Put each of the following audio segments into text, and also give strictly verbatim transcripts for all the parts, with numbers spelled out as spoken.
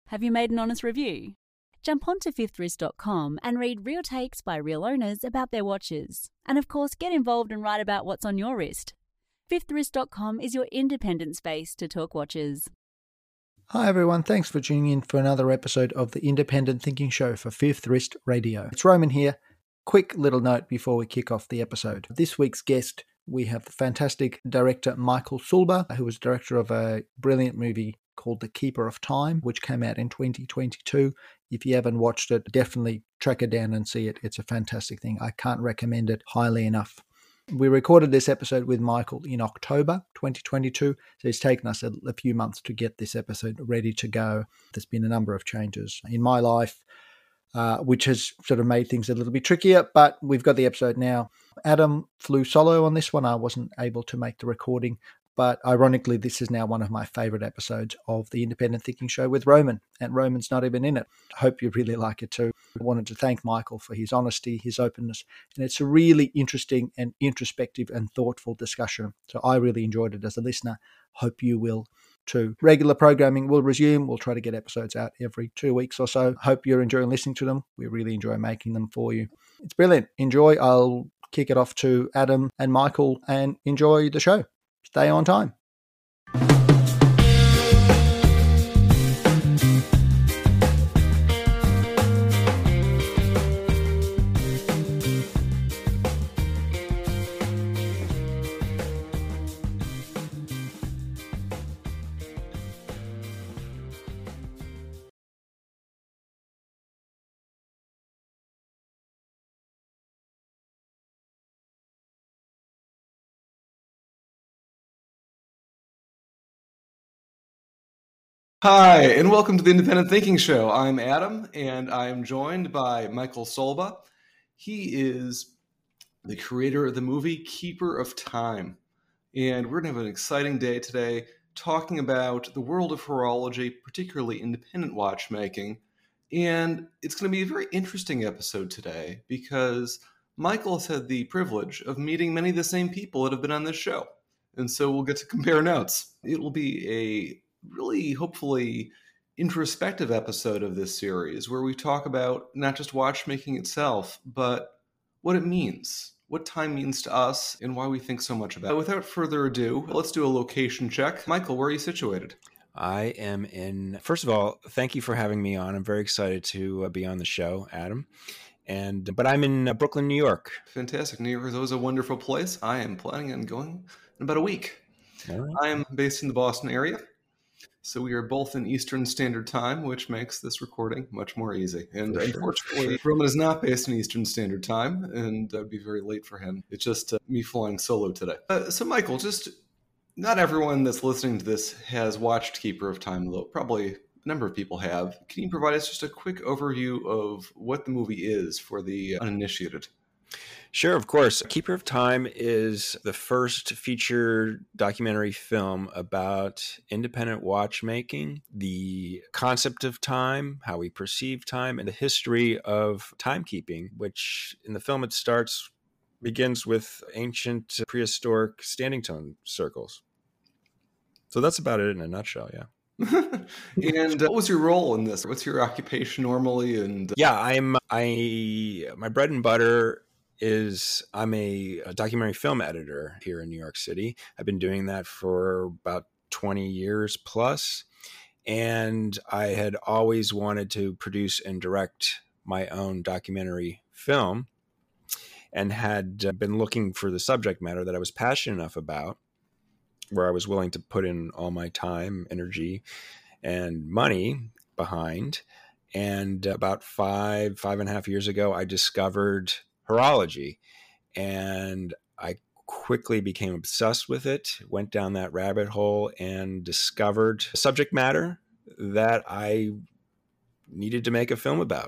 Have you made an honest review? Jump onto fifth wrist dot com and read real takes by real owners about their watches. And of course, get involved and write about what's on your wrist. fifth wrist dot com is your independent space to talk watches. Hi everyone, thanks for tuning in for another episode of the Independent Thinking Show for Fifth Wrist Radio. It's Roman here. Quick little note before we kick off the episode. This week's guest, we have the fantastic director Michael Sulba, who was director of a brilliant movie called The Keeper of Time, which came out in twenty twenty-two. If you haven't watched it, definitely track it down and see it. It's a fantastic thing. I can't recommend it highly enough. We recorded this episode with Michael in October twenty twenty-two, so it's taken us a, a few months to get this episode ready to go. There's been a number of changes in my life, uh, which has sort of made things a little bit trickier, but we've got the episode now. Adam flew solo on this one. I wasn't able to make the recording, but ironically, this is now one of my favorite episodes of the Independent Thinking Show with Roman, and Roman's not even in it. I hope you really like it too. I wanted to thank Michael for his honesty, his openness, and it's a really interesting and introspective and thoughtful discussion. So I really enjoyed it as a listener. Hope you will too. Regular programming will resume. We'll try to get episodes out every two weeks or so. Hope you're enjoying listening to them. We really enjoy making them for you. It's brilliant. Enjoy. I'll kick it off to Adam and Michael and enjoy the show. Stay on time. Hi, and welcome to the Independent Thinking Show. I'm Adam, and I'm joined by Michael Sulba. He is the creator of the movie Keeper of Time. And we're going to have an exciting day today talking about the world of horology, particularly independent watchmaking. And it's going to be a very interesting episode today because Michael has had the privilege of meeting many of the same people that have been on this show. And so we'll get to compare notes. It will be a really, hopefully, introspective episode of this series where we talk about not just watchmaking itself, but what it means, what time means to us, and why we think so much about it. Without further ado, let's do a location check. Michael, where are you situated? I am in, first of all, thank you for having me on. I'm very excited to uh, be on the show, Adam. And But I'm in uh, Brooklyn, New York. Fantastic. New York is always a wonderful place. I am planning on going in about a week. All right. I am based in the Boston area. So we are both in Eastern Standard Time, which makes this recording much more easy. And For sure. unfortunately, Roman is not based in Eastern Standard Time, and that would be very late for him. It's just uh, me flying solo today. Uh, so Michael, just not everyone that's listening to this has watched Keeper of Time, though probably a number of people have. Can you provide us just a quick overview of what the movie is for the uninitiated? Sure, of course. Keeper of Time is the first feature documentary film about independent watchmaking, the concept of time, how we perceive time, and the history of timekeeping, which in the film it starts, begins with ancient prehistoric standing tone circles. So that's about it in a nutshell, yeah. And uh, what was your role in this? What's your occupation normally? And uh... yeah, I'm I my bread and butter is I'm a, a documentary film editor here in New York City. I've been doing that for about twenty years plus, and I had always wanted to produce and direct my own documentary film and had been looking for the subject matter that I was passionate enough about, where I was willing to put in all my time, energy, and money behind. And about five, five and a half years ago, I discovered horology, and I quickly became obsessed with it, went down that rabbit hole, and discovered subject matter that I needed to make a film about.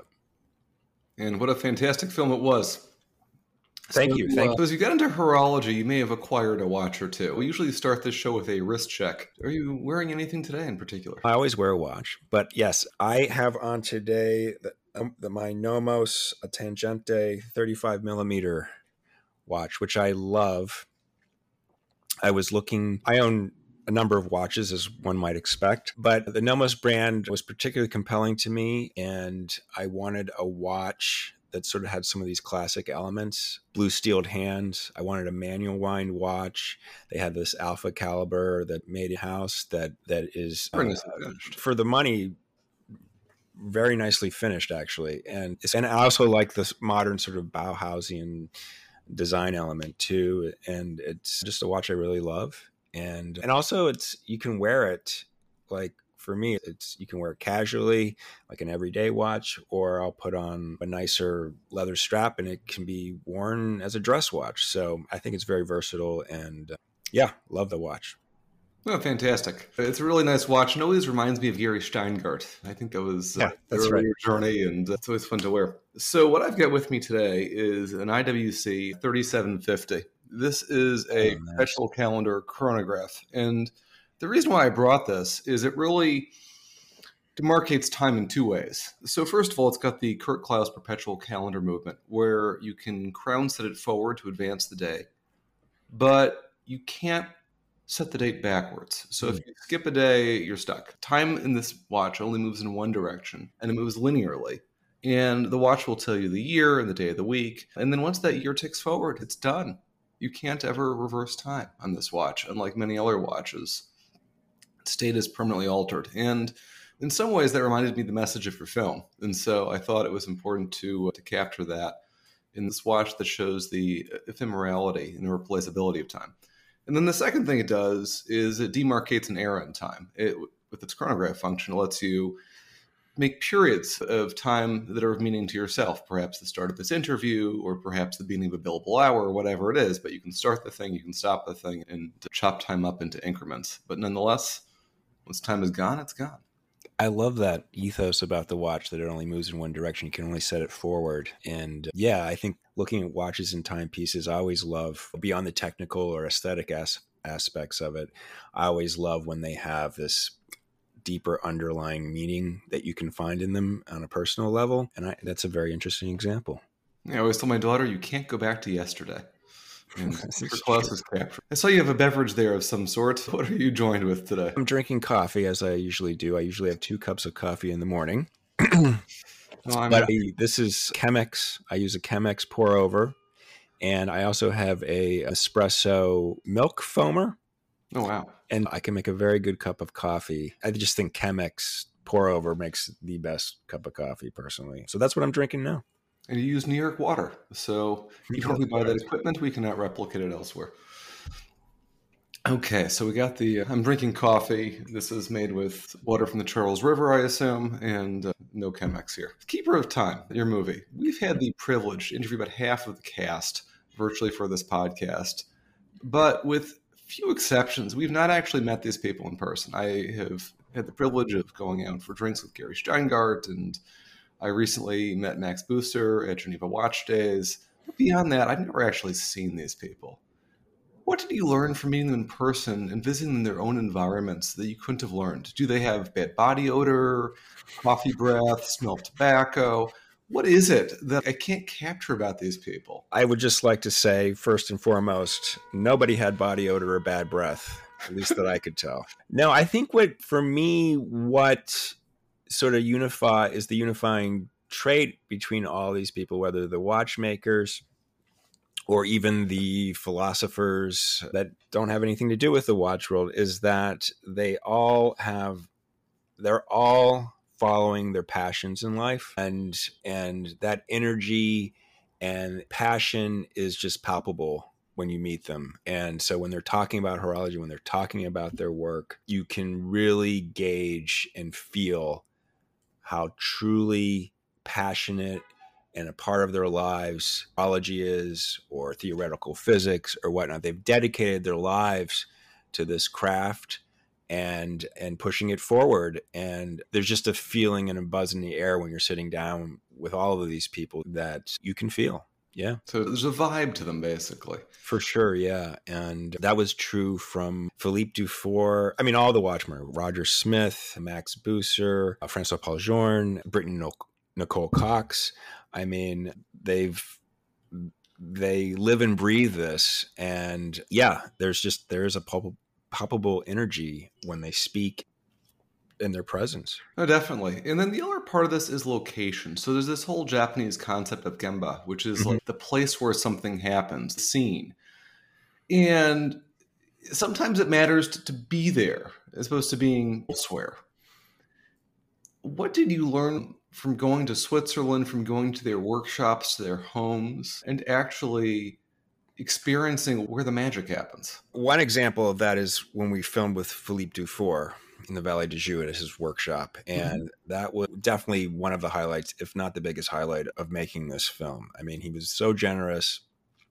And what a fantastic film it was. Thank so, you. Thank uh, you. As you got into horology, you may have acquired a watch or two. We usually start this show with a wrist check. Are you wearing anything today in particular? I always wear a watch, but yes, I have on today the, um, the my Nomos Tangente thirty-five millimeter watch, which I love. I was looking, I own a number of watches, as one might expect, but the Nomos brand was particularly compelling to me, and I wanted a watch that sort of had some of these classic elements. Blue steeled hands. I wanted a manual wind watch. They had this Alpha caliber that made in-house that that is uh, for the money very nicely finished, actually. And and I also like this modern sort of Bauhausian design element too. And it's just a watch I really love. And and also it's you can wear it like. For me, it's you can wear it casually, like an everyday watch, or I'll put on a nicer leather strap and it can be worn as a dress watch. So I think it's very versatile and uh, yeah, love the watch. Oh, fantastic. It's a really nice watch and always reminds me of Gary Steingart. I think that was yeah, uh, that's earlier right. journey and uh, it's always fun to wear. So what I've got with me today is an I W C thirty-seven fifty. This is a oh, nice. perpetual calendar chronograph. And the reason why I brought this is it really demarcates time in two ways. So first of all, it's got the Kurt Klaus perpetual calendar movement where you can crown set it forward to advance the day, but you can't set the date backwards. So mm-hmm. if you skip a day, you're stuck. Time in this watch only moves in one direction and it moves linearly. And the watch will tell you the year and the day of the week. And then once that year ticks forward, it's done. You can't ever reverse time on this watch, unlike many other watches. State is permanently altered. And in some ways that reminded me of the message of your film. And so I thought it was important to, uh, to capture that in this watch that shows the ephemerality and the replaceability of time. And then the second thing it does is it demarcates an era in time. It, with its chronograph function, it lets you make periods of time that are of meaning to yourself, perhaps the start of this interview or perhaps the beginning of a billable hour or whatever it is. But you can start the thing, you can stop the thing and chop time up into increments. But nonetheless, once time is gone, it's gone. I love that ethos about the watch that it only moves in one direction. You can only set it forward. And yeah, I think looking at watches and timepieces, I always love, beyond the technical or aesthetic as- aspects of it, I always love when they have this deeper underlying meaning that you can find in them on a personal level. And I, that's a very interesting example. Yeah, I always tell my daughter, you can't go back to yesterday. Kurt Klaus is captured. I saw you have a beverage there of some sort. What are you joined with today? I'm drinking coffee, as I usually do. I usually have two cups of coffee in the morning. oh, but I, this is Chemex. I use a Chemex pour over. And I also have a espresso milk foamer. Oh, wow. And I can make a very good cup of coffee. I just think Chemex pour over makes the best cup of coffee, personally. So that's what I'm drinking now. And you use New York water. So even if we buy that equipment, we cannot replicate it elsewhere. Okay, so we got the, uh, I'm drinking coffee. This is made with water from the Charles River, I assume, and uh, no Chemex here. Keeper of Time, your movie. We've had the privilege to interview about half of the cast virtually for this podcast. But with few exceptions, we've not actually met these people in person. I have had the privilege of going out for drinks with Gary Steingart, and I recently met Max Buser at Geneva Watch Days. But beyond that, I've never actually seen these people. What did you learn from meeting them in person and visiting them in their own environments that you couldn't have learned? Do they have bad body odor, coffee breath, smell of tobacco? What is it that I can't capture about these people? I would just like to say, first and foremost, nobody had body odor or bad breath, at least that I could tell. No, I think what, for me, what sort of unify is the unifying trait between all these people, whether the watchmakers or even the philosophers that don't have anything to do with the watch world, is that they all have, they're all following their passions in life, and and that energy and passion is just palpable when you meet them. And so when they're talking about horology, when they're talking about their work, you can really gauge and feel how truly passionate and a part of their lives horology is, or theoretical physics or whatnot. They've dedicated their lives to this craft and and pushing it forward. And there's just a feeling and a buzz in the air when you're sitting down with all of these people that you can feel. Yeah. So there's a vibe to them, basically. For sure, yeah. And that was true from Philippe Dufour. I mean, all the watchmen, Roger Smith, Max Buser, uh, Francois Paul Journe, Brittany Nicole Cox. I mean, they've they live and breathe this. And yeah, there's just, there's a palpable palpable energy when they speak in their presence. No, definitely. And then the other part of this is location. So there's this whole Japanese concept of gemba, which is Mm-hmm. like the place where something happens, the scene. And sometimes it matters to, to be there as opposed to being elsewhere. What did you learn from going to Switzerland, from going to their workshops, to their homes, and actually experiencing where the magic happens? One example of that is when we filmed with Philippe Dufour in the Vallée de Joux at his workshop. And mm-hmm. that was definitely one of the highlights, if not the biggest highlight of making this film. I mean, he was so generous.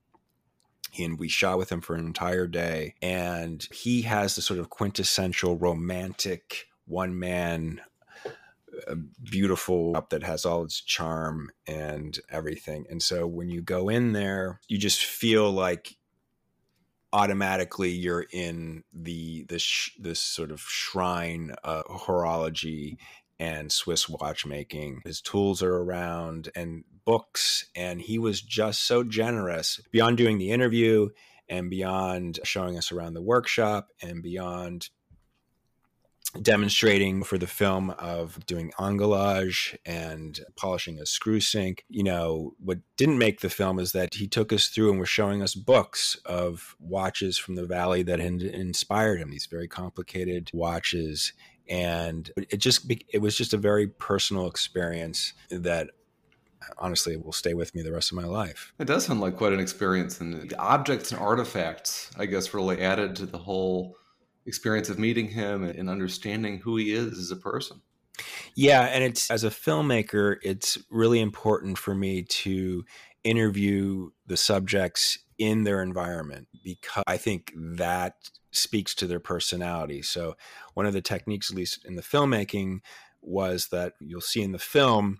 And we shot with him for an entire day. And he has the sort of quintessential romantic one-man uh, beautiful up that has all its charm and everything. And so when you go in there, you just feel like automatically you're in the this this sort of shrine of horology and Swiss watchmaking. His tools are around and books, and he was just so generous beyond doing the interview and beyond showing us around the workshop and beyond demonstrating for the film of doing anglage and polishing a screw sink. You know, what didn't make the film is that he took us through and was showing us books of watches from the Valley that had inspired him, these very complicated watches. And it just, it was just a very personal experience that honestly will stay with me the rest of my life. It does sound like quite an experience. And the objects and artifacts, I guess, really added to the whole experience of meeting him and understanding who he is as a person. Yeah. And it's, as a filmmaker, it's really important for me to interview the subjects in their environment, because I think that speaks to their personality. So one of the techniques, at least in the filmmaking, was that you'll see in the film,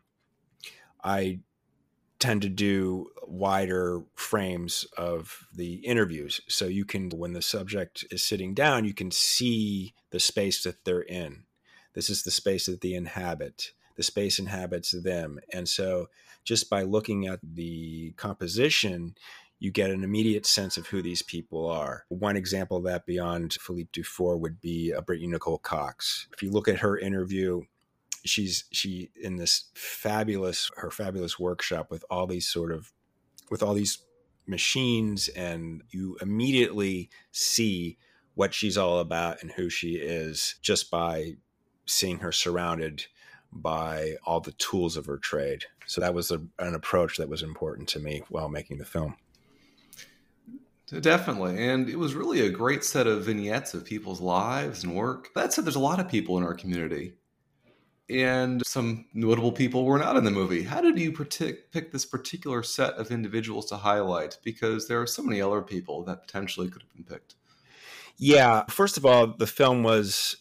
I tend to do wider frames of the interviews. So you can, when the subject is sitting down, you can see the space that they're in. This is the space that they inhabit. The space inhabits them. And so just by looking at the composition, you get an immediate sense of who these people are. One example of that beyond Philippe Dufour would be Brittany Nicole Cox. If you look at her interview, she's she in this fabulous her fabulous workshop with all these sort of with all these machines, and you immediately see what she's all about and who she is just by seeing her surrounded by all the tools of her trade. So that was a, an approach that was important to me while making the film. Definitely. And it was really a great set of vignettes of people's lives and work. That said, there's a lot of people in our community, and some notable people were not in the movie. How did you partic- pick this particular set of individuals to highlight? Because there are so many other people that potentially could have been picked. Yeah. First of all, the film was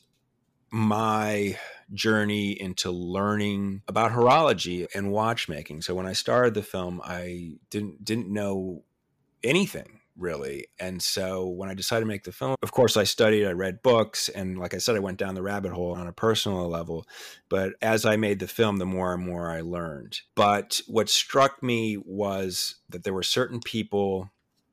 my journey into learning about horology and watchmaking. So when I started the film, I didn't didn't know anything, really. And so when I decided to make the film, of course, I studied, I read books, and like I said, I went down the rabbit hole on a personal level. But as I made the film, the more and more I learned. But what struck me was that there were certain people,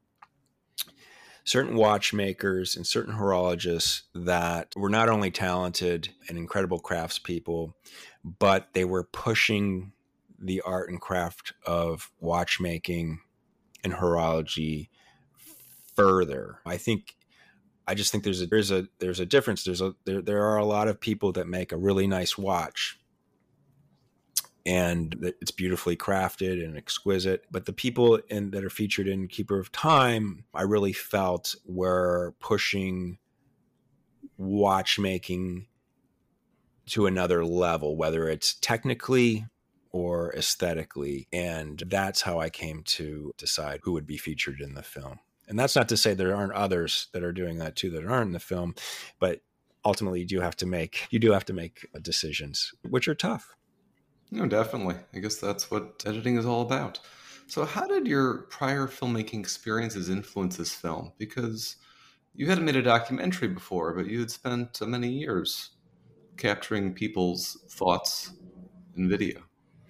certain watchmakers and certain horologists that were not only talented and incredible craftspeople, but they were pushing the art and craft of watchmaking and horology further. I think, I just think there's a, there's a, there's a difference. There's a, there, there are a lot of people that make a really nice watch and it's beautifully crafted and exquisite. But the people in, that are featured in Keeper of Time, I really felt were pushing watchmaking to another level, whether it's technically or aesthetically. And that's how I came to decide who would be featured in the film. And that's not to say there aren't others that are doing that too that aren't in the film, but ultimately you do have to make you do have to make decisions, which are tough. No, definitely. I guess that's what editing is all about. So how did your prior filmmaking experiences influence this film? Because you hadn't made a documentary before, but you had spent many years capturing people's thoughts in video.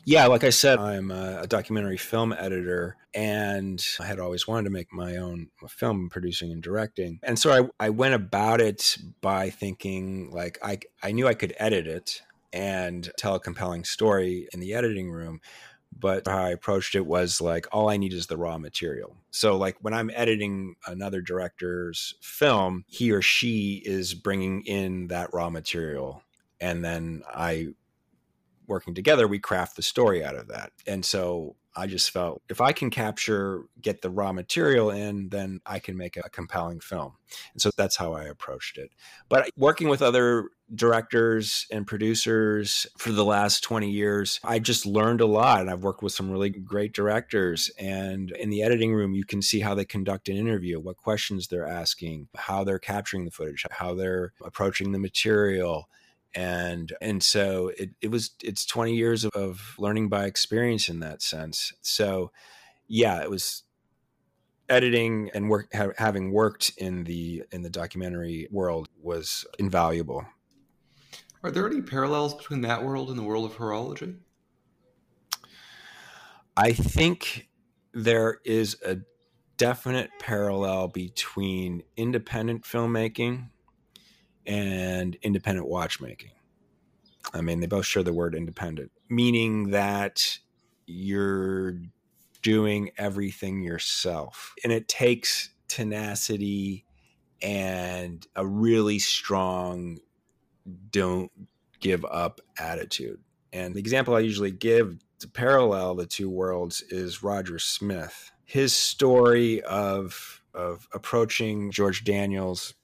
Yeah, like I said, I'm a documentary film editor, and I had always wanted to make my own film, producing and directing. And so I, I went about it by thinking, like, I, I knew I could edit it and tell a compelling story in the editing room. But how I approached it was like, all I need is the raw material. So like when I'm editing another director's film, he or she is bringing in that raw material. And then I, working together, we craft the story out of that. And so I just felt if I can capture, get the raw material in, then I can make a compelling film. And so that's how I approached it. But working with other directors and producers for the last twenty years, I just learned a lot. And I've worked with some really great directors. And in the editing room, you can see how they conduct an interview, what questions they're asking, how they're capturing the footage, how they're approaching the material. And and so it, it was it's twenty years of, of learning by experience in that sense. So yeah, it was editing and work ha, having worked in the in the documentary world was invaluable. Are there any parallels between that world and the world of horology? I think there is a definite parallel between independent filmmaking and independent watchmaking. I mean, they both share the word independent, meaning that you're doing everything yourself. And it takes tenacity and a really strong don't give up attitude. And the example I usually give to parallel the two worlds is Roger Smith. His story of, of approaching George Daniels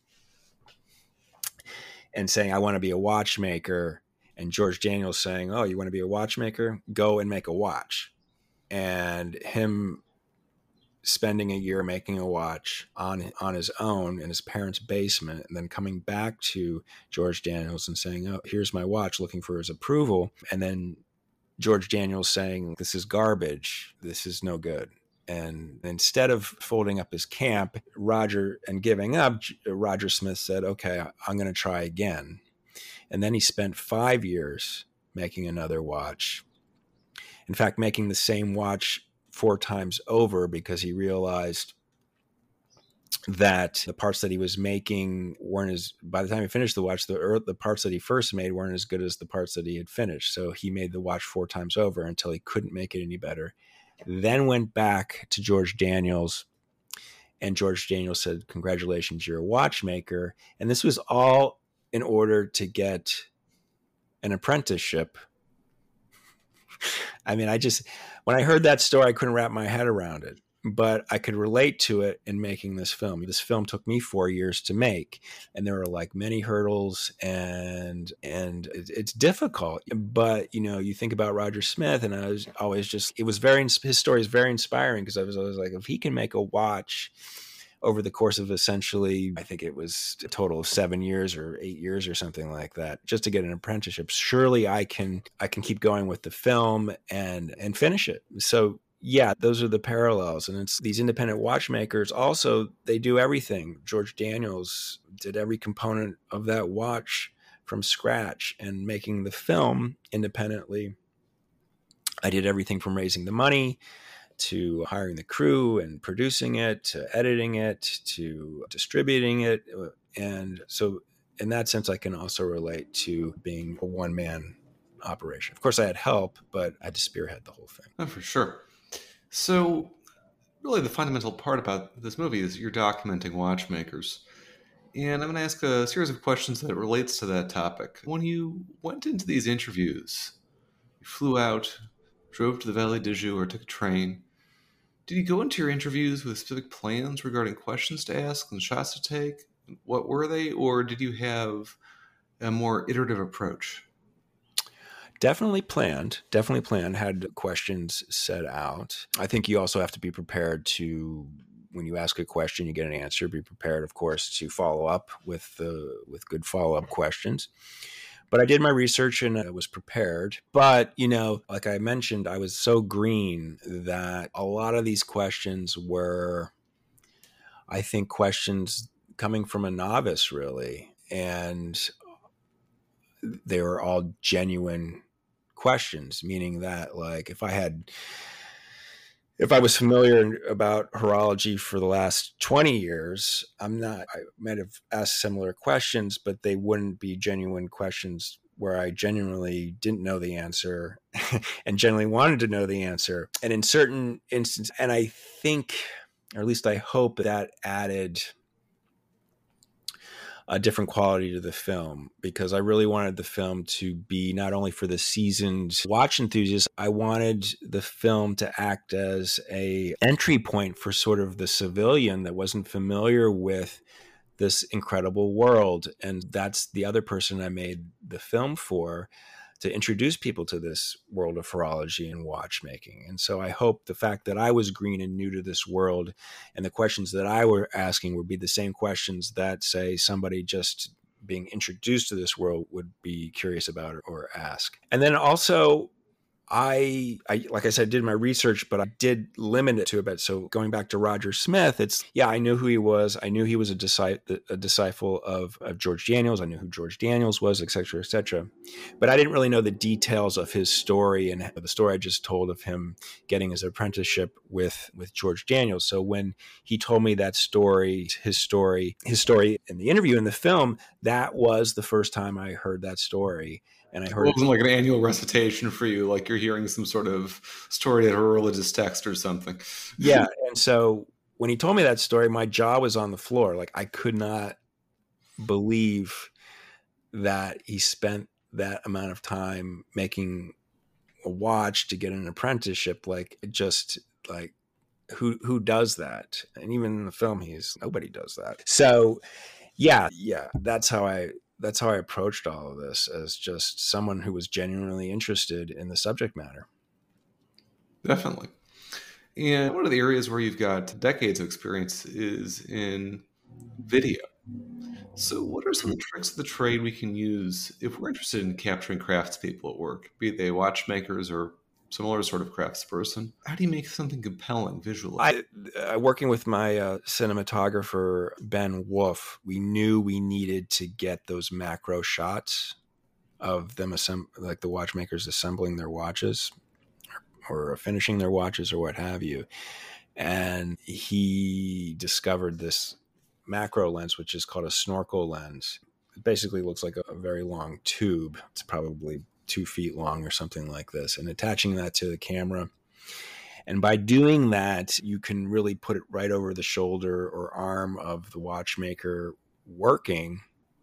and saying, I want to be a watchmaker. And George Daniels saying, oh, you want to be a watchmaker? Go and make a watch. And him spending a year making a watch on, on his own in his parents' basement, and then coming back to George Daniels and saying, oh, here's my watch, looking for his approval. And then George Daniels saying, this is garbage. This is no good. And instead of folding up his camp, Roger, and giving up, Roger Smith said, okay, I'm going to try again. And then he spent five years making another watch. In fact, making the same watch four times over because he realized that the parts that he was making weren't as, by the time he finished the watch, the, the parts that he first made weren't as good as the parts that he had finished. So he made the watch four times over until he couldn't make it any better. Then went back to George Daniels, and George Daniels said, congratulations, you're a watchmaker. And this was all in order to get an apprenticeship. I mean, I just, when I heard that story, I couldn't wrap my head around it, but I could relate to it in making this film. This film took me four years to make, and there were like many hurdles, and and it, it's difficult. But you know, you think about Roger Smith, and I was always just, it was very, his story is very inspiring because I was always like, if he can make a watch over the course of essentially, I think it was a total of seven years or eight years or something like that, just to get an apprenticeship, surely I can I can keep going with the film and and finish it. So yeah, those are the parallels. And it's these independent watchmakers also, they do everything. George Daniels did every component of that watch from scratch, and making the film independently, I did everything from raising the money to hiring the crew and producing it, to editing it, to distributing it. And so in that sense, I can also relate to being a one-man operation. Of course, I had help, but I had to spearhead the whole thing. Oh, for sure. So really the fundamental part about this movie is you're documenting watchmakers. And I'm going to ask a series of questions that relates to that topic. When you went into these interviews, you flew out, drove to the Vallée de Joux, or took a train, did you go into your interviews with specific plans regarding questions to ask and shots to take? What were they? Or did you have a more iterative approach? Definitely planned, definitely planned, had questions set out. I think you also have to be prepared to, when you ask a question, you get an answer, be prepared, of course, to follow up with the, with good follow-up questions. But I did my research and I was prepared. But, you know, like I mentioned, I was so green that a lot of these questions were, I think, questions coming from a novice, really. And they were all genuine questions, meaning that like if I had, if I was familiar about horology for the last twenty years, I'm not, I might have asked similar questions, but they wouldn't be genuine questions where I genuinely didn't know the answer and genuinely wanted to know the answer. And in certain instances, and I think, or at least I hope, that added a different quality to the film, because I really wanted the film to be not only for the seasoned watch enthusiasts, I wanted the film to act as a entry point for sort of the civilian that wasn't familiar with this incredible world. And that's the other person I made the film for, to introduce people to this world of horology and watchmaking. And so I hope the fact that I was green and new to this world, and the questions that I were asking would be the same questions that, say, somebody just being introduced to this world would be curious about or ask. And then also, I, I, like I said, did my research, but I did limit it to a bit. So going back to Roger Smith, it's, yeah, I knew who he was. I knew he was a, disci- a disciple of, of George Daniels. I knew who George Daniels was, et cetera, et cetera. But I didn't really know the details of his story and the story I just told of him getting his apprenticeship with, with George Daniels. So when he told me that story, his story, his story in the interview in the film, that was the first time I heard that story. And I heard it wasn't like an annual recitation for you, like you're hearing some sort of story at a religious text or something. Yeah. And so when he told me that story, my jaw was on the floor. Like, I could not believe that he spent that amount of time making a watch to get an apprenticeship. Like, it just like, who, who does that? And even in the film, he's, nobody does that. So yeah, yeah, that's how I, that's how I approached all of this, as just someone who was genuinely interested in the subject matter. Definitely. And one of the areas where you've got decades of experience is in video. So what are some of the tricks of the trade we can use if we're interested in capturing craftspeople at work, be they watchmakers or similar sort of craftsperson? How do you make something compelling visually? I, uh, working with my uh, cinematographer, Ben Wolf, we knew we needed to get those macro shots of them, assemb- like the watchmakers assembling their watches or, or finishing their watches or what have you. And he discovered this macro lens, which is called a snorkel lens. It basically looks like a, a very long tube. It's probably two feet long or something like this, and attaching that to the camera. And by doing that, you can really put it right over the shoulder or arm of the watchmaker working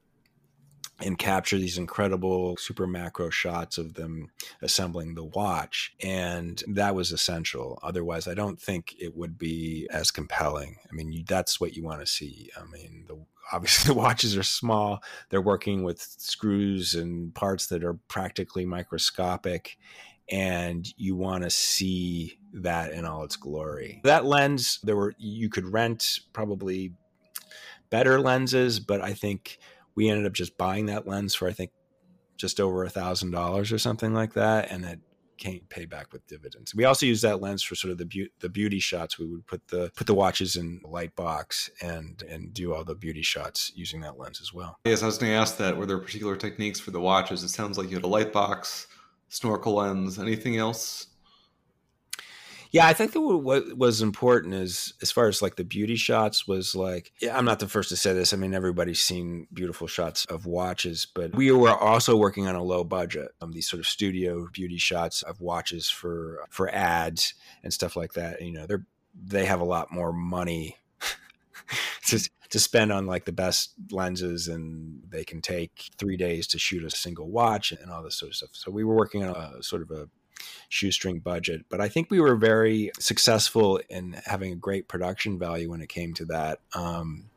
and capture these incredible super macro shots of them assembling the watch. And that was essential. Otherwise, I don't think it would be as compelling. I mean, you, that's what you want to see. I mean, the obviously the watches are small. They're working with screws and parts that are practically microscopic, and you want to see that in all its glory. That lens, there were, you could rent probably better lenses, but I think we ended up just buying that lens for, I think, just over a thousand dollars or something like that. And it can't pay back with dividends. We also use that lens for sort of the be- the beauty shots. We would put the put the watches in a light box and and do all the beauty shots using that lens as well. Yes, I was going to ask that. Were there particular techniques for the watches? It sounds like you had a light box, snorkel lens. Anything else? Yeah, I think that what was important is, as far as like the beauty shots, was like, yeah, I'm not the first to say this. I mean, everybody's seen beautiful shots of watches, but we were also working on a low budget. Um, these sort of studio beauty shots of watches for for ads and stuff like that. You know, they're they have a lot more money to to spend on like the best lenses, and they can take three days to shoot a single watch and all this sort of stuff. So we were working on a sort of a shoestring budget, but I think we were very successful in having a great production value when it came to that, um,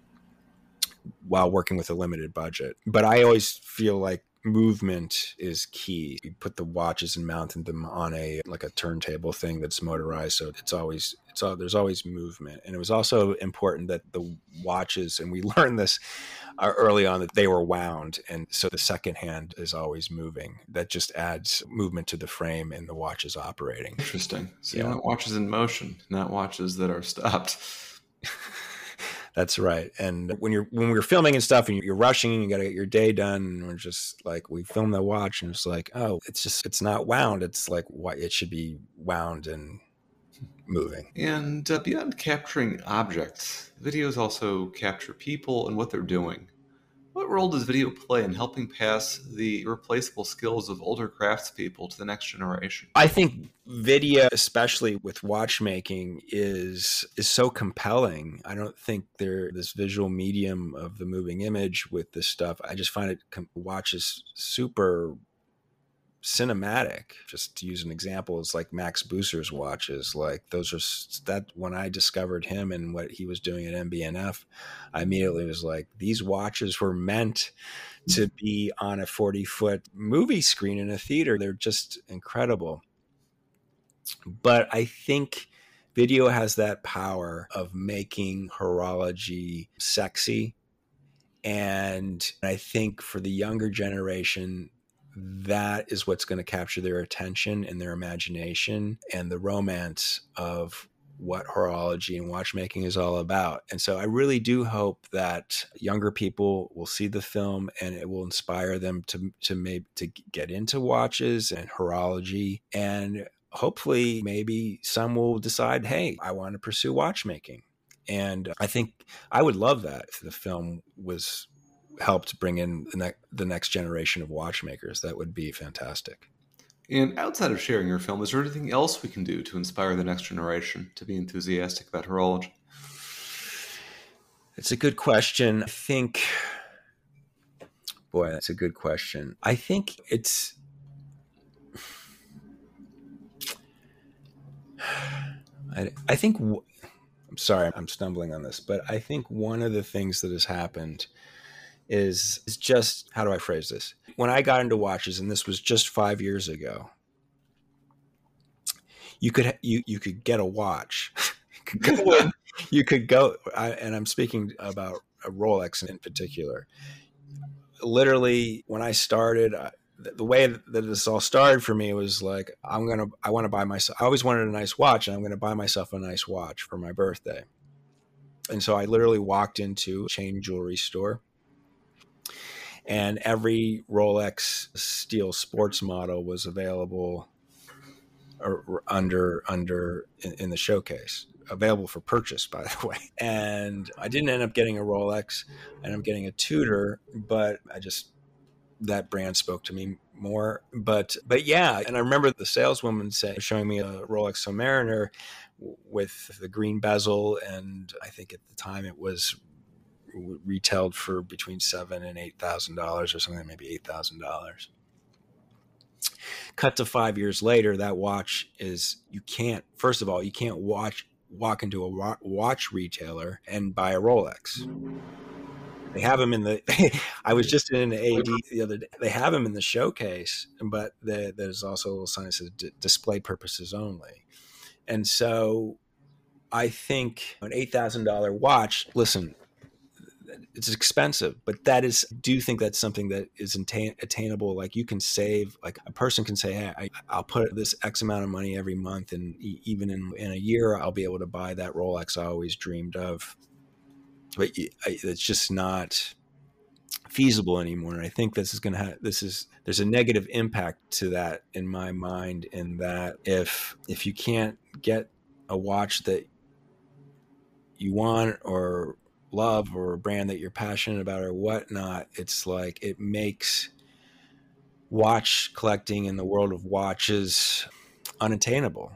while working with a limited budget. But I always feel like movement is key. We put the watches and mounted them on a like a turntable thing that's motorized, so it's always it's all there's always movement. And it was also important that the watches, and we learned this uh, early on, that they were wound, and so the second hand is always moving. That just adds movement to the frame, and the watch is operating. Interesting. So Yeah. you want watches in motion, not watches that are stopped. That's right. And when you're when we were filming and stuff, and you're rushing, and you got to get your day done, and we're just like, we film the watch, and it's like, oh, it's just it's not wound. It's like what it should be wound and moving. And uh, beyond capturing objects, videos also capture people and what they're doing. What role does video play in helping pass the irreplaceable skills of older craftspeople to the next generation? I think video, especially with watchmaking, is is so compelling. I don't think there this visual medium of the moving image with this stuff. I just find it watches super cinematic. Just to use an example, it's like Max Busser's watches. Like those are that when I discovered him and what he was doing at M B N F, I immediately was like, these watches were meant to be on a forty foot movie screen in a theater. They're just incredible. But I think video has that power of making horology sexy. And I think for the younger generation, that is what's going to capture their attention and their imagination and the romance of what horology and watchmaking is all about. And so I really do hope that younger people will see the film and it will inspire them to to maybe to get into watches and horology, and hopefully maybe some will decide, hey, I want to pursue watchmaking. And I think I would love that if the film was helped bring in the, ne- the next generation of watchmakers. That would be fantastic. And outside of sharing your film, is there anything else we can do to inspire the next generation to be enthusiastic about horology? It's a good question. I think, boy, that's a good question. I think it's, I, I think, I'm sorry, I'm stumbling on this, but I think one of the things that has happened is, is just, how do I phrase this? When I got into watches, and this was just five years ago, you could you you could get a watch. you could go in, you could go, I, and I'm speaking about a Rolex in particular. Literally, when I started, I, the way that this all started for me was like, I'm gonna, I want to buy myself. I always wanted a nice watch, and I'm going to buy myself a nice watch for my birthday. And so I literally walked into a chain jewelry store. And every Rolex steel sports model was available or, or under under in, in the showcase, available for purchase, by the way. And I didn't end up getting a Rolex, and I'm getting a Tudor, but I just, that brand spoke to me more. But but yeah, and I remember the saleswoman saying, showing me a Rolex Submariner with the green bezel, and I think at the time it was retailed for between seven and eight thousand dollars or something, maybe eight thousand dollars. Cut to five years later, that watch is, you can't, first of all, you can't watch walk into a watch retailer and buy a Rolex. They have them in the, I was just in an A D the other day. They have them in the showcase, but the, there's also a little sign that says display purposes only. And so I think an eight thousand dollars watch, listen, it's expensive, but that is, I do think that's something that is attain, attainable. Like you can save, like a person can say, hey, I, I'll put this X amount of money every month, and e- even in, in a year, I'll be able to buy that Rolex I always dreamed of. But it's just not feasible anymore. And I think this is going to have, this is, there's a negative impact to that in my mind, in that if, if you can't get a watch that you want or love, or a brand that you're passionate about or whatnot, it's like, it makes watch collecting in the world of watches unattainable.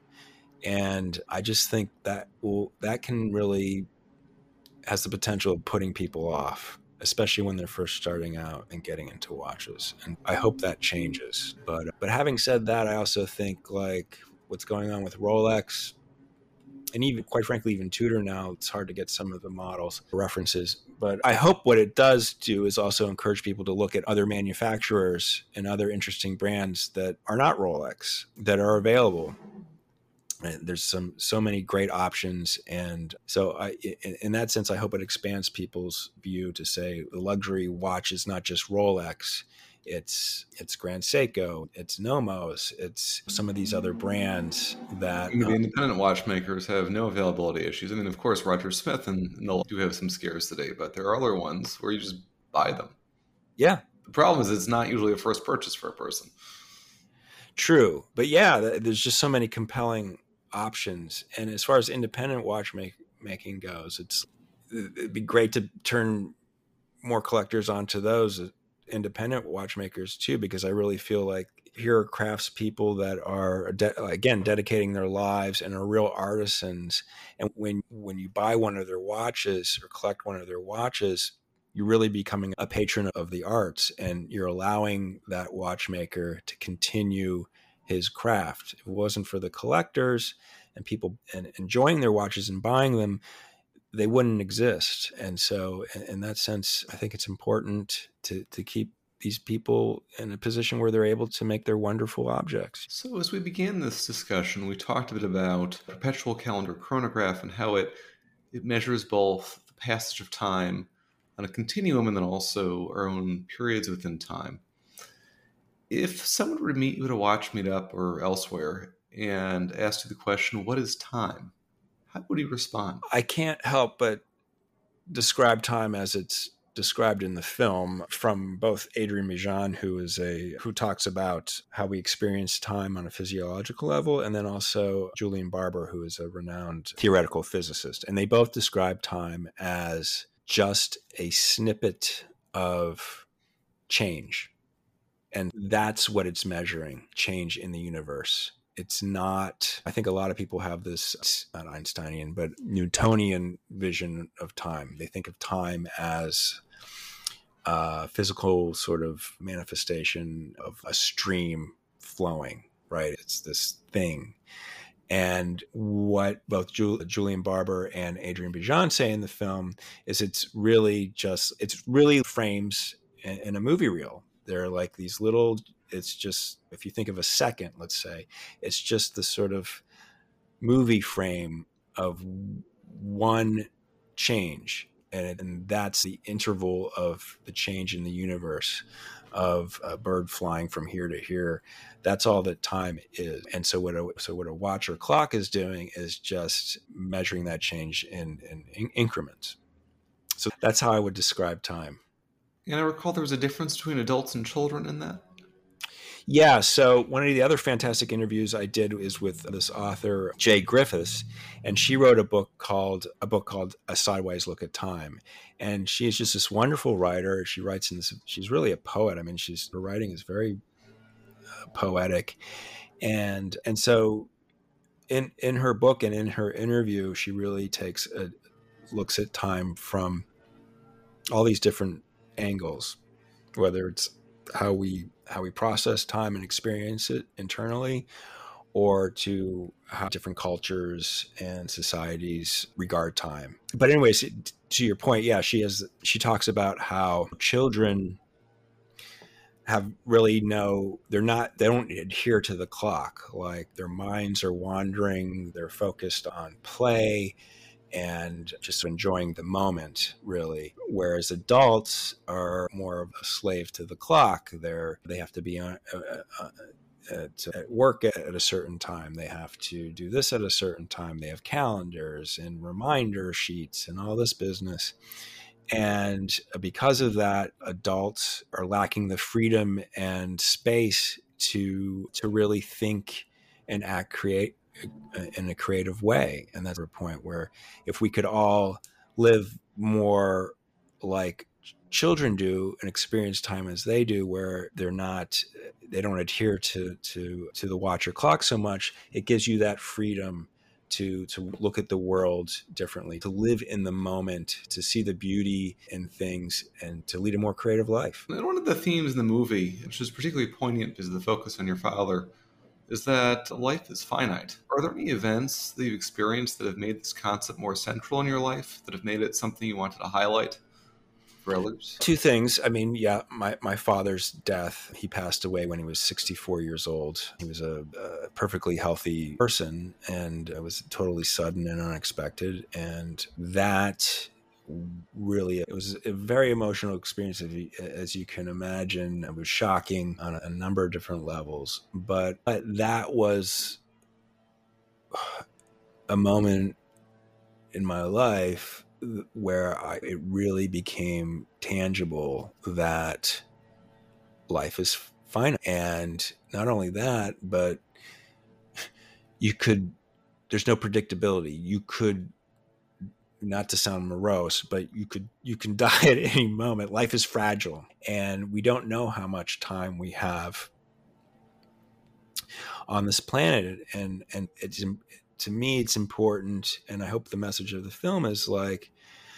And I just think that will, that can really has the potential of putting people off, especially when they're first starting out and getting into watches. And I hope that changes. But, but having said that, I also think like what's going on with Rolex, and even, quite frankly, even Tudor now, it's hard to get some of the models references. But I hope what it does do is also encourage people to look at other manufacturers and other interesting brands that are not Rolex that are available. And there's some so many great options. And so I, in, in that sense, I hope it expands people's view to say the luxury watch is not just Rolex. It's it's Grand Seiko, it's Nomos, it's some of these other brands that I mean, the um, independent watchmakers have no availability issues. I mean, of course, Roger Smith and and they'll do have some scarcity, but there are other ones where you just buy them. yeah, The problem is it's not usually a first purchase for a person. true. But yeah, th- there's just so many compelling options. And as far as independent watchmaking goes, it's it'd be great to turn more collectors onto those independent watchmakers too, because I really feel like here are craftspeople that are de- again dedicating their lives and are real artisans. And when when you buy one of their watches or collect one of their watches, you're really becoming a patron of the arts, and you're allowing that watchmaker to continue his craft. If it wasn't for the collectors and people and enjoying their watches and buying them, they wouldn't exist. And so in, in that sense, I think it's important to, to keep these people in a position where they're able to make their wonderful objects. So as we began this discussion, we talked a bit about perpetual calendar chronograph and how it it measures both the passage of time on a continuum and then also our own periods within time. If someone were to meet you at a watch meetup or elsewhere and asked you the question, what is time? How would you respond? I can't help but describe time as it's described in the film from both Adrian Mijan, who is a who talks about how we experience time on a physiological level, and then also Julian Barber, who is a renowned theoretical physicist. And they both describe time as just a snippet of change. And that's what it's measuring, change in the universe. It's not, I think a lot of people have this, not Einsteinian, but Newtonian vision of time. They think of time as a physical sort of manifestation of a stream flowing, right? It's this thing. And what both Jul- Julian Barber and Adrian Mijan say in the film is it's really just, it's really frames in, in a movie reel. They're like these little, it's just, if you think of a second, let's say, it's just the sort of movie frame of one change. And, and that's the interval of the change in the universe, of a bird flying from here to here. That's all that time is. And so what a, so what a watch or clock is doing is just measuring that change in, in, in increments. So that's how I would describe time. And I recall there was a difference between adults and children in that. Yeah, so one of the other fantastic interviews I did is with this author, Jay Griffiths, and she wrote a book called a book called A Sideways Look at Time. And she is just this wonderful writer. She writes in this, she's really a poet. I mean, she's, her writing is very uh, poetic. And and so in in her book and in her interview, she really takes a looks at time from all these different angles, whether it's how we how we process time and experience it internally, or to how different cultures and societies regard time. But anyways, to your point, yeah, she has she talks about how children have really no, they're not, they don't adhere to the clock. Like their minds are wandering, they're focused on play and just enjoying the moment, really. Whereas adults are more of a slave to the clock. They're, they have to be on, uh, uh, at, at work at, at a certain time. They have to do this at a certain time. They have calendars and reminder sheets and all this business. And because of that, adults are lacking the freedom and space to to really think and act, create in a creative way. And that's a point where if we could all live more like children do and experience time as they do, where they're not, they don't adhere to to to the watch or clock so much, it gives you that freedom to to look at the world differently, to live in the moment, to see the beauty in things, and to lead a more creative life. And one of the themes in the movie, which is particularly poignant because of the focus on your father, is that life is finite. Are there any events that you've experienced that have made this concept more central in your life, that have made it something you wanted to highlight for others? Two things. I mean, yeah, my, my father's death, he passed away when he was sixty-four years old. He was a, a perfectly healthy person, and it was totally sudden and unexpected. And that really, it was a very emotional experience, as you, as you can imagine. It was shocking on a number of different levels, but that was a moment in my life where I, it really became tangible that life is finite. And not only that, but you could, there's no predictability. You could, not to sound morose, but you could, you can die at any moment. Life is fragile, and we don't know how much time we have on this planet. And, and it's, to me, it's important. And I hope the message of the film is like,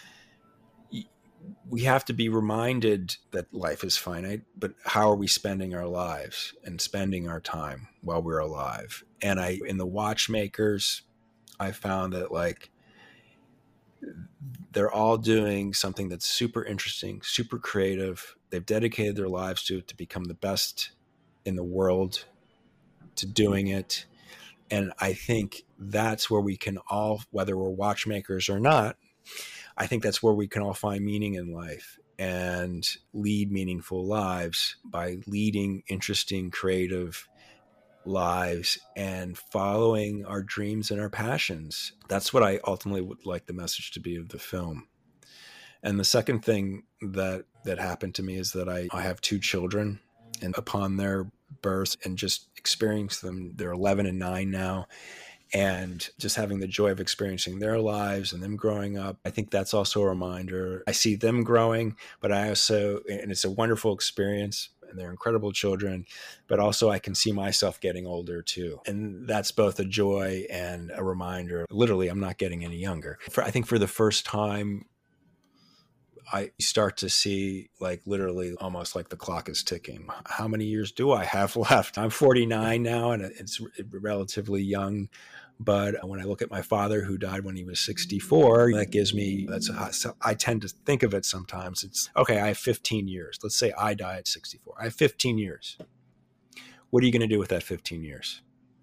we have to be reminded that life is finite, but how are we spending our lives and spending our time while we're alive? And I, in the Watchmakers, I found that like, they're all doing something that's super interesting, super creative. They've dedicated their lives to it, to become the best in the world, to doing it. And I think that's where we can all, whether we're watchmakers or not, I think that's where we can all find meaning in life and lead meaningful lives by leading interesting, creative lives and following our dreams and our passions. That's what I ultimately would like the message to be of the film. And the second thing that that happened to me is that I, I have two children, and upon their birth and just experience them, they're eleven and nine now, and just having the joy of experiencing their lives and them growing up, I think that's also a reminder. I see them growing, but I also, and it's a wonderful experience, and they're incredible children, but also I can see myself getting older too. And that's both a joy and a reminder. Literally, I'm not getting any younger. For, I think for the first time, I start to see like literally almost like the clock is ticking. How many years do I have left? I'm forty-nine now, and it's relatively young. But when I look at my father, who died when he was sixty-four, that gives me, that's a, I tend to think of it sometimes. It's, okay, I have fifteen years. Let's say I die at sixty-four. I have fifteen years. What are you going to do with that fifteen years?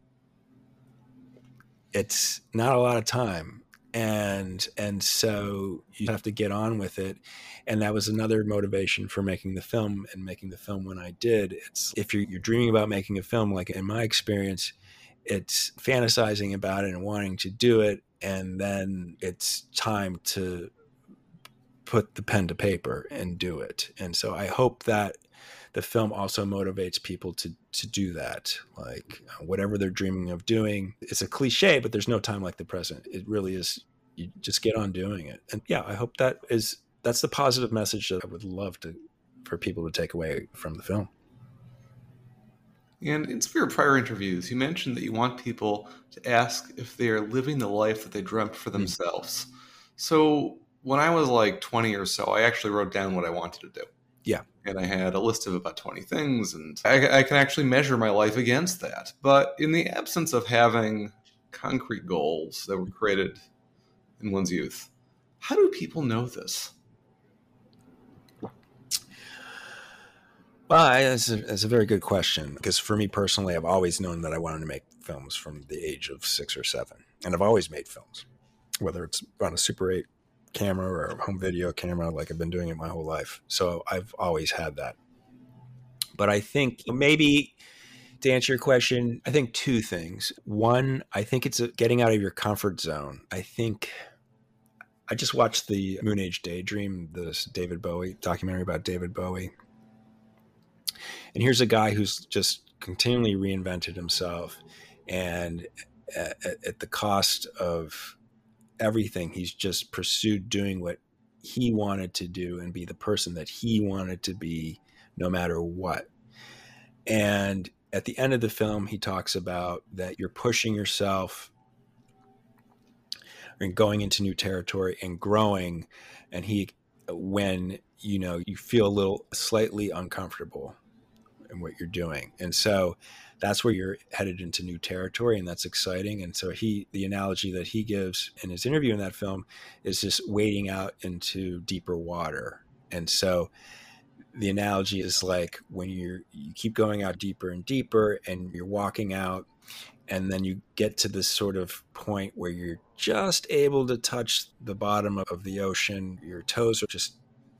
It's not a lot of time. And, and so you have to get on with it. And that was another motivation for making the film and making the film when I did. It's, if you're, you're dreaming about making a film, like in my experience, it's fantasizing about it and wanting to do it. And then it's time to put the pen to paper and do it. And so I hope that the film also motivates people to, to do that. Like whatever they're dreaming of doing, it's a cliche, but there's no time like the present. It really is. You just get on doing it. And yeah, I hope that is, that's the positive message that I would love to, for people to take away from the film. And in some of your prior interviews, you mentioned that you want people to ask if they are living the life that they dreamt for themselves. Mm-hmm. So when I was like twenty or so, I actually wrote down what I wanted to do. Yeah. And I had a list of about twenty things, and I, I can actually measure my life against that. But in the absence of having concrete goals that were created in one's youth, how do people know this? Well, that's a, that's a very good question, because for me personally, I've always known that I wanted to make films from the age of six or seven. And I've always made films, whether it's on a Super eight camera or a home video camera, like I've been doing it my whole life. So I've always had that. But I think maybe to answer your question, I think two things. One, I think it's a, getting out of your comfort zone. I think I just watched the Moon Age Daydream, this David Bowie documentary about David Bowie. And here's a guy who's just continually reinvented himself, and at, at the cost of everything, he's just pursued doing what he wanted to do and be the person that he wanted to be, no matter what. And at the end of the film, he talks about that you're pushing yourself and going into new territory and growing. And he, when, you know, you feel a little slightly uncomfortable in what you're doing. And so that's where you're headed into new territory, and that's exciting. And so he, the analogy that he gives in his interview in that film is just wading out into deeper water. And so the analogy is like when you're, you keep going out deeper and deeper and you're walking out, and then you get to this sort of point where you're just able to touch the bottom of the ocean. Your toes are just,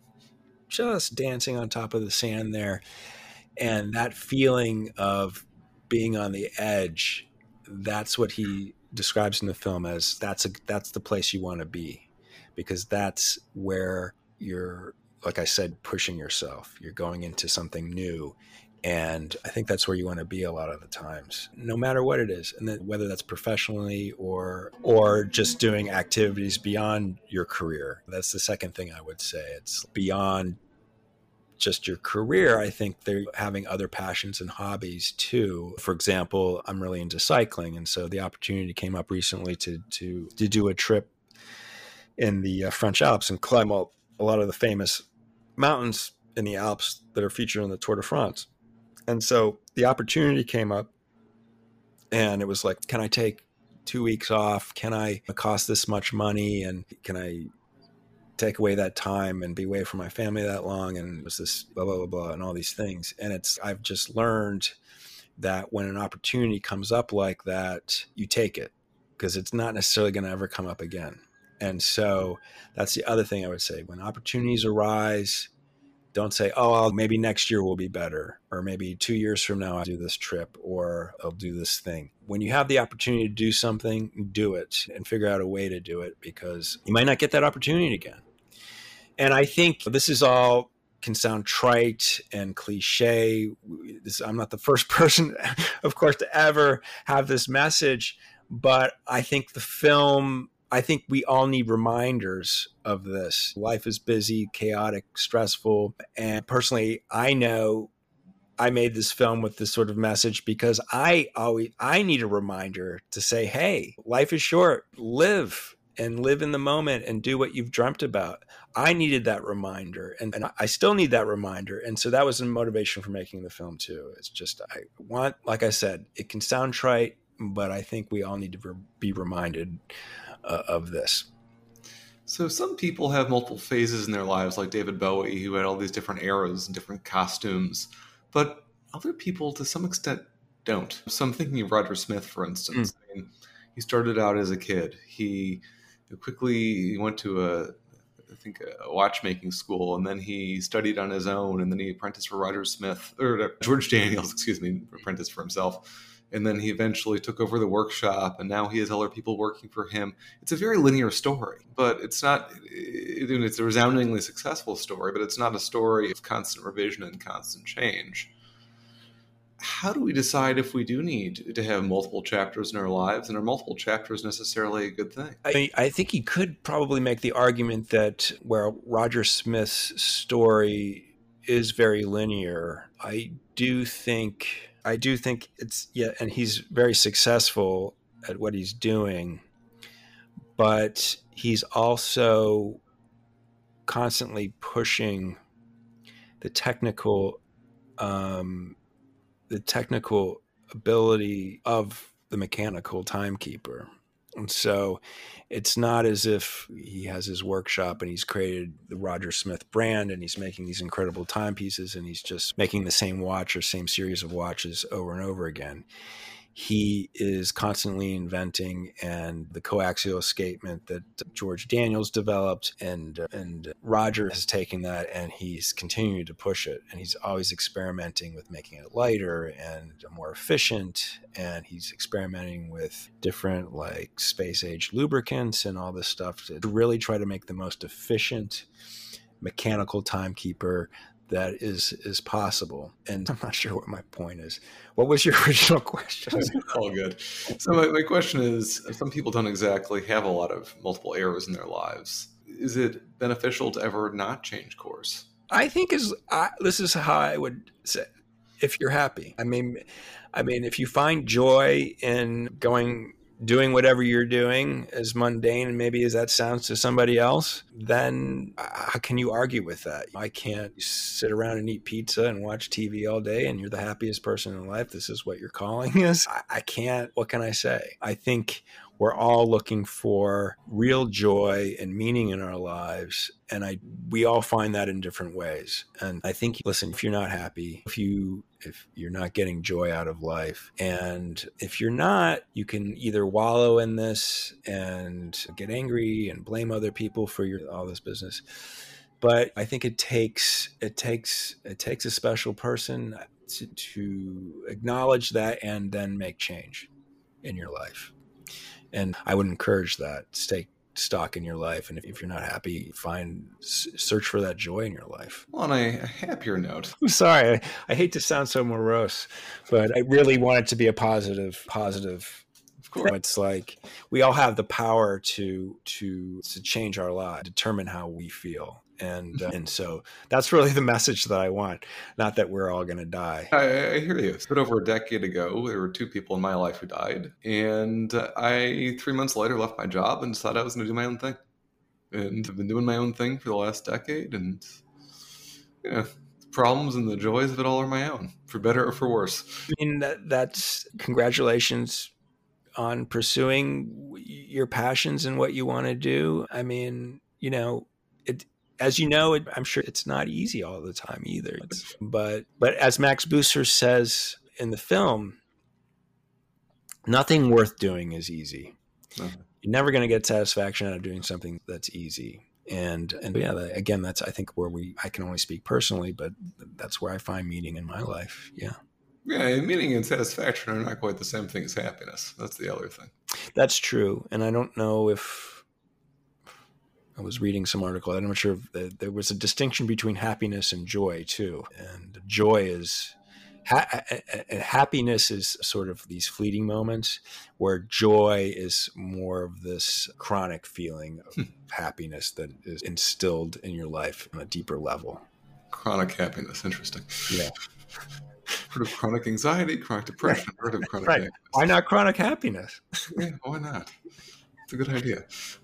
just dancing on top of the sand there. And that feeling of being on the edge, that's what he describes in the film as that's a, that's the place you want to be, because that's where you're, like I said, pushing yourself. You're going into something new. And I think that's where you want to be a lot of the times, no matter what it is. And then whether that's professionally or or just doing activities beyond your career. That's the second thing I would say. It's beyond just your career. I think they're having other passions and hobbies too. For example, I'm really into cycling. And so the opportunity came up recently to to, to do a trip in the uh, French Alps and climb all, a lot of the famous mountains in the Alps that are featured in the Tour de France. And so the opportunity came up and it was like, can I take two weeks off? Can I cost this much money? And can I take away that time and be away from my family that long? And it was this blah, blah, blah, blah, and all these things. And it's, I've just learned that when an opportunity comes up like that, you take it, because it's not necessarily going to ever come up again. And so that's the other thing I would say. When opportunities arise, don't say, oh, well, maybe next year will be better, or maybe two years from now I'll do this trip, or I'll do this thing. When you have the opportunity to do something, do it and figure out a way to do it, because you might not get that opportunity again. And I think this is all can sound trite and cliche. This, I'm not the first person, of course, to ever have this message, but I think the film I think we all need reminders of this. Life is busy, chaotic, stressful. And personally, I know I made this film with this sort of message because I always, I need a reminder to say, hey, life is short. Live and live in the moment and do what you've dreamt about. I needed that reminder, and, and I still need that reminder. And so that was a motivation for making the film too. It's just, I want, like I said, it can sound trite, but I think we all need to re- be reminded Uh, of this. So some people have multiple phases in their lives, like David Bowie, who had all these different eras and different costumes, but other people to some extent don't. So I'm thinking of Roger Smith, for instance. Mm. I mean, he started out as a kid. He quickly he went to a, I think, a watchmaking school, and then he studied on his own, and then he apprenticed for Roger Smith, or George Daniels, excuse me, apprenticed for himself. And then he eventually took over the workshop, and now he has other people working for him. It's a very linear story, but it's not, it's a resoundingly successful story, but it's not a story of constant revision and constant change. How do we decide if we do need to have multiple chapters in our lives, and are multiple chapters necessarily a good thing? I, I think you could probably make the argument that where Roger Smith's story is very linear, I do think... I do think it's, yeah, and he's very successful at what he's doing, but he's also constantly pushing the technical, um, the technical ability of the mechanical timekeeper. And so it's not as if he has his workshop and he's created the Roger Smith brand and he's making these incredible timepieces and he's just making the same watch or same series of watches over and over again. He is constantly inventing, and the coaxial escapement that George Daniels developed, and and Roger has taken that and he's continuing to push it, and he's always experimenting with making it lighter and more efficient, and he's experimenting with different like space age lubricants and all this stuff to really try to make the most efficient mechanical timekeeper that is is possible. And I'm not sure what my point is. What was your original question? All good. So my, my question is, some people don't exactly have a lot of multiple eras in their lives. Is it beneficial to ever not change course? I think is I, this is how I would say, if you're happy. I mean, I mean, if you find joy in going, doing whatever you're doing, as mundane and maybe as that sounds to somebody else, then how can you argue with that? I can't sit around and eat pizza and watch T V all day and you're the happiest person in life. This is what your calling is. I, I can't. What can I say? I think We're all looking for real joy and meaning in our lives. And I, we all find that in different ways. And I think, listen, if you're not happy, if you, if you're not getting joy out of life, and if you're not, you can either wallow in this and get angry and blame other people for your, all this business. But I think it takes, it takes, it takes a special person to, to acknowledge that and then make change in your life. And I would encourage that. Take stock in your life. And if, if you're not happy, find, search for that joy in your life. Well, on a, a happier note. I'm sorry. I, I hate to sound so morose, but I really want it to be a positive, positive. Of course. It's like we all have the power to, to, to change our lives, determine how we feel. And uh, and so that's really the message that I want. Not that we're all going to die. I, I hear you. It's been over a decade ago. There were two people in my life who died. And I, three months later, left my job and decided I was going to do my own thing. And I've been doing my own thing for the last decade. And, you know, the problems and the joys of it all are my own, for better or for worse. I mean, that, that's congratulations on pursuing your passions and what you want to do. I mean, you know, it, as you know, it, I'm sure it's not easy all the time either. It's, but but as Max Busser says in the film, nothing worth doing is easy. Okay. You're never going to get satisfaction out of doing something that's easy. And and yeah, again, that's I think where we I can only speak personally, but that's where I find meaning in my life. Yeah. Yeah, meaning and satisfaction are not quite the same thing as happiness. That's the other thing. That's true, and I don't know if. I was reading some article. I'm not sure if there was a distinction between happiness and joy too. And joy is, ha- happiness is sort of these fleeting moments, where joy is more of this chronic feeling of happiness that is instilled in your life on a deeper level. Chronic happiness. Interesting. Yeah. Heard of chronic anxiety, chronic depression. Heard of chronic right. happiness. Why not chronic happiness? Yeah, why not? It's a good idea.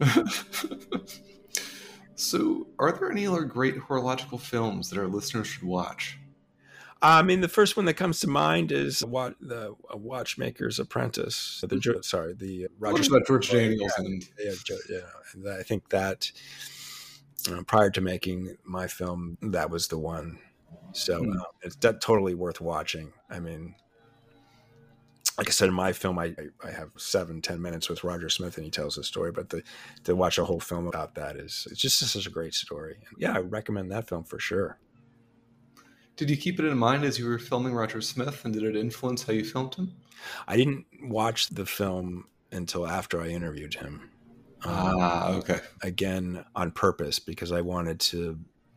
So, are there any other great horological films that our listeners should watch? I mean, the first one that comes to mind is what the Watchmaker's Apprentice. The sorry, the Roger. What about George Daniels? Yeah, and yeah, yeah, and I think that uh, prior to making my film, that was the one. So mm. uh, it's that totally worth watching. I mean, like I said, in my film, I, I have seven, ten minutes with Roger Smith, and he tells a story. But the, to watch a whole film about that is it's just such a great story. And yeah, I recommend that film for sure. Did you keep it in mind as you were filming Roger Smith, and did it influence how you filmed him? I didn't watch the film until after I interviewed him. Ah, um, okay. Again, on purpose, because I wanted to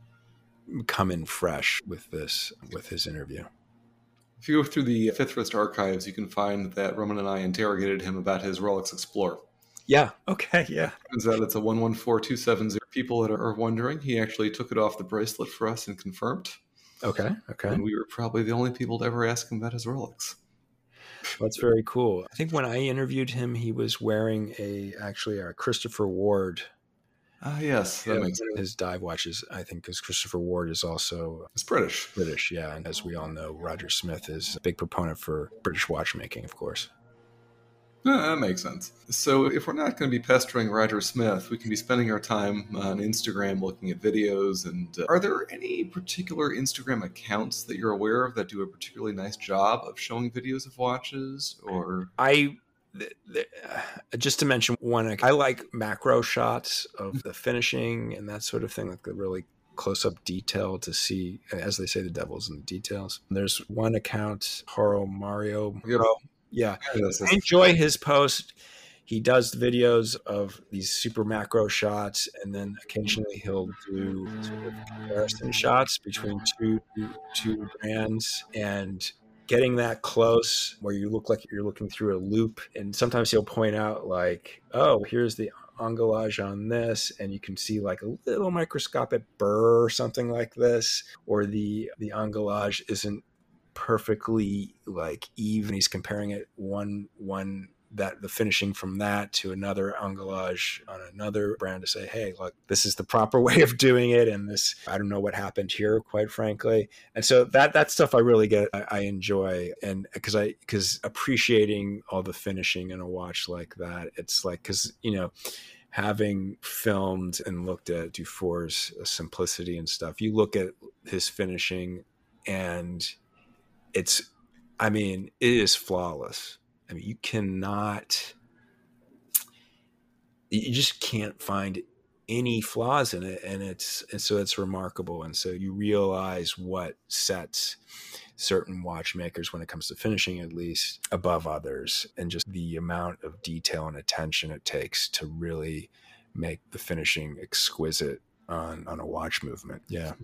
come in fresh with this, with his interview. If you go through the Fifth Wrist archives, you can find that Roman and I interrogated him about his Rolex Explorer. Yeah. Okay. Yeah. Turns out it's a one one four two seven zero. People that are wondering, he actually took it off the bracelet for us and confirmed. Okay. Okay. And we were probably the only people to ever ask him about his Rolex. That's very cool. I think when I interviewed him, he was wearing a actually a Christopher Ward. Ah, uh, yes, that yeah, makes sense. His dive watches, I think, because Christopher Ward is also it's British. British, yeah. And as we all know, Roger Smith is a big proponent for British watchmaking, of course. Uh, that makes sense. So if we're not going to be pestering Roger Smith, we can be spending our time on Instagram looking at videos. And uh, are there any particular Instagram accounts that you're aware of that do a particularly nice job of showing videos of watches? Or I. The, the, uh, just to mention one, I like macro shots of the finishing and that sort of thing, like the really close-up detail to see, as they say, the devil's in the details. There's one account, Haro Mario. Yep. Yeah, I enjoy his post. He does videos of these super macro shots, and then occasionally he'll do sort of comparison shots between two two brands and getting that close where you look like you're looking through a loop. And sometimes he'll point out like, oh, here's the angulage on this, and you can see like a little microscopic burr or something like this, or the the angulage isn't perfectly like even. He's comparing it one one that the finishing from that to another anglage on another brand to say, hey, look, this is the proper way of doing it. And this, I don't know what happened here, quite frankly. And so that, that stuff I really get, I, I enjoy. And because I, because appreciating all the finishing in a watch like that, it's like, because, you know, having filmed and looked at Dufour's simplicity and stuff, you look at his finishing and it's, I mean, it is flawless. I mean, you cannot, you just can't find any flaws in it. And it's, and so it's remarkable. And so you realize what sets certain watchmakers, when it comes to finishing at least, above others, and just the amount of detail and attention it takes to really make the finishing exquisite on, on a watch movement. Yeah.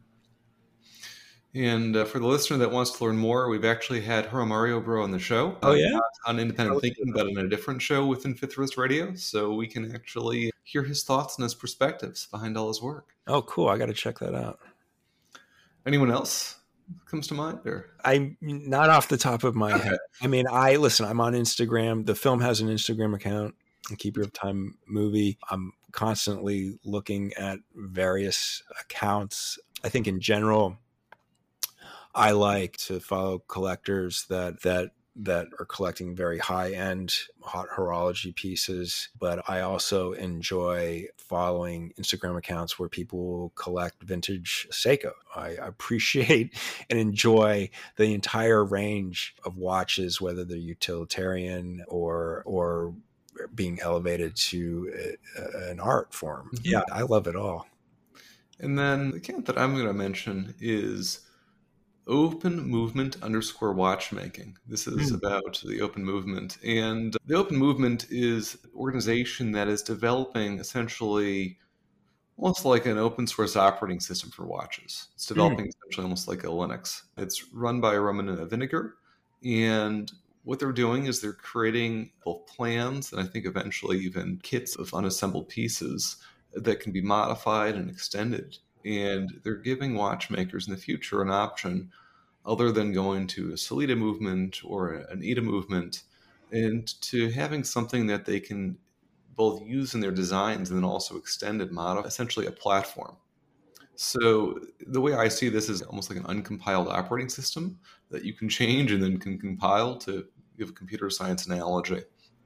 And uh, for the listener that wants to learn more, we've actually had Hiromaru Obro on the show. Oh, yeah? Uh, not on Independent Thinking, but in a different show within Fifth Wrist Radio. So we can actually hear his thoughts and his perspectives behind all his work. Oh, cool. I got to check that out. Anyone else comes to mind? Or I'm not off the top of my okay. head. I mean, I listen, I'm on Instagram. The film has an Instagram account, Keeper of Time Movie. I'm constantly looking at various accounts. I think in general, I like to follow collectors that that that are collecting very high-end hot horology pieces, but I also enjoy following Instagram accounts where people collect vintage Seiko. I appreciate and enjoy the entire range of watches, whether they're utilitarian or or being elevated to a, an art form. Mm-hmm. Yeah, I love it all. And then the account that I'm going to mention is Open Movement underscore watchmaking. This is mm. about the Open Movement. And the Open Movement is an organization that is developing essentially almost like an open source operating system for watches. It's developing mm. essentially almost like a Linux. It's run by Roman Vinegar. And what they're doing is they're creating both plans and I think eventually even kits of unassembled pieces that can be modified and extended. And they're giving watchmakers in the future an option other than going to a Sellita movement or an E T A movement, and to having something that they can both use in their designs and then also extend and modify, essentially a platform. So the way I see this is almost like an uncompiled operating system that you can change and then can compile, to give a computer science analogy.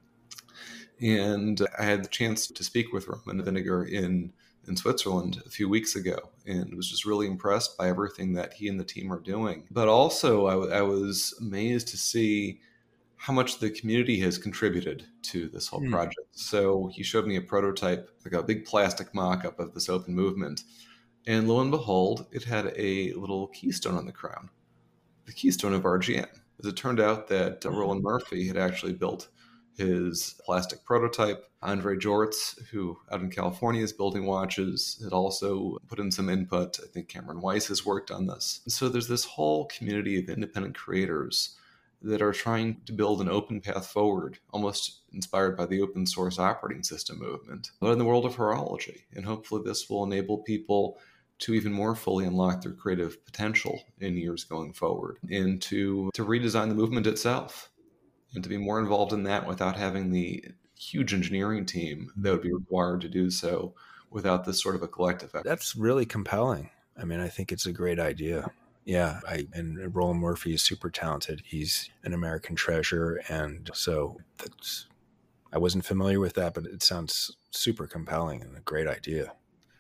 And I had the chance to speak with Roman Vinegar in in Switzerland a few weeks ago, and was just really impressed by everything that he and the team are doing. But also I, w- I was amazed to see how much the community has contributed to this whole mm. project. So he showed me a prototype, like a big plastic mock-up of this Open Movement. And lo and behold, it had a little keystone on the crown, the keystone of R G M. As it turned out that uh, Roland Murphy had actually built his plastic prototype. Andre Jorts, who out in California is building watches, had also put in some input. I think Cameron Weiss has worked on this. So there's this whole community of independent creators that are trying to build an open path forward, almost inspired by the open source operating system movement, but in the world of horology. And hopefully this will enable people to even more fully unlock their creative potential in years going forward, and to, to redesign the movement itself, and to be more involved in that without having the huge engineering team that would be required to do so without this sort of a collective effort. That's really compelling. I mean, I think it's a great idea. Yeah, I, and Roland Murphy is super talented. He's an American treasure, and so that's, I wasn't familiar with that, but it sounds super compelling and a great idea.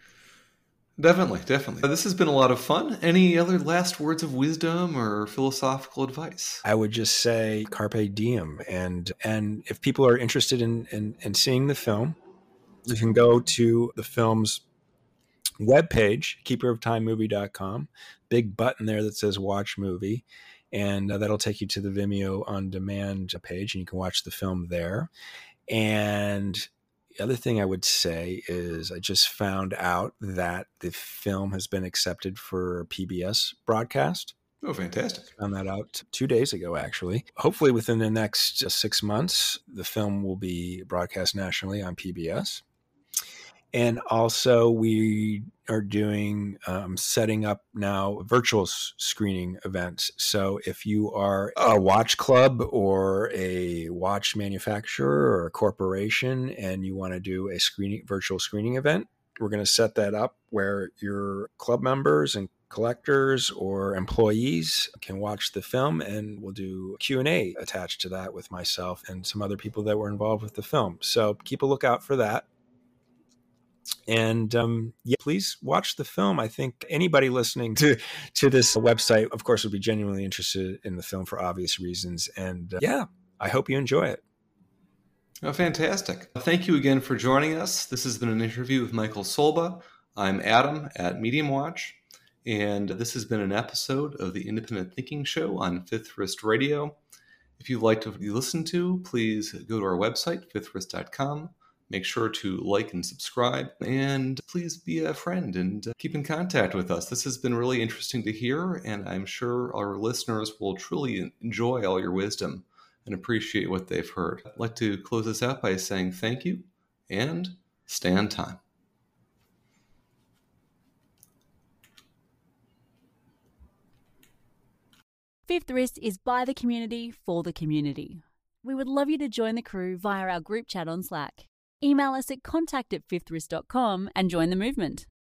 Definitely, definitely. This has been a lot of fun. Any other last words of wisdom or philosophical advice? I would just say carpe diem. And and if people are interested in, in, in seeing the film, you can go to the film's webpage, keeper of time movie dot com. Big button there that says watch movie. And uh, that'll take you to the Vimeo on demand page, and you can watch the film there. And the other thing I would say is I just found out that the film has been accepted for P B S broadcast. Oh, fantastic. Found that out two days ago, actually. Hopefully within the next six months, the film will be broadcast nationally on P B S. And also we are doing, um, setting up now virtual s- screening events. So if you are a watch club or a watch manufacturer or a corporation and you want to do a screening, virtual screening event, we're going to set that up where your club members and collectors or employees can watch the film, and we'll do Q and A attached to that with myself and some other people that were involved with the film. So keep a lookout for that. And um, yeah, please watch the film. I think anybody listening to, to this website, of course, would be genuinely interested in the film for obvious reasons. And uh, yeah, I hope you enjoy it. Oh, fantastic. Thank you again for joining us. This has been an interview with Michael Solba. I'm Adam at Medium Watch, and this has been an episode of the Independent Thinking Show on Fifth Wrist Radio. If you'd like to listen to, please go to our website, fifth wrist dot com. Make sure to like and subscribe, and please be a friend and keep in contact with us. This has been really interesting to hear, and I'm sure our listeners will truly enjoy all your wisdom and appreciate what they've heard. I'd like to close this out by saying thank you and stay on time. Fifth Wrist is by the community for the community. We would love you to join the crew via our group chat on Slack. Email us at contact at fifth wrist dot com and join the movement.